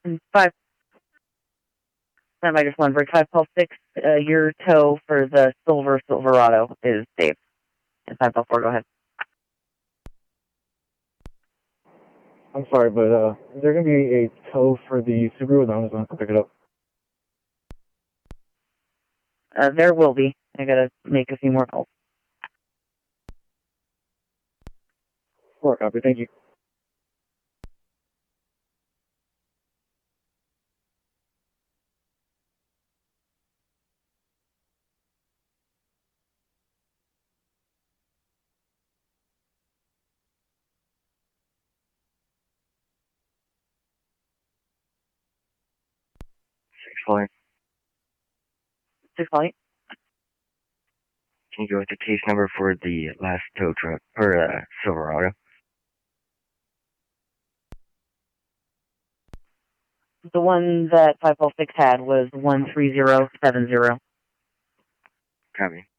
5, standby just 1, bridge 512-6, your tow for the silver Silverado is Dave. And 512-4, go ahead. I'm sorry, but is there going to be a tow for the Subaru? I'm just going to pick it up. There will be. I gotta make a few more calls. 4, copy, thank you. Fine. 6 calling. Can you go with the case number for the last tow truck, or Silverado? The one that 512-6 had was 13070. Copy.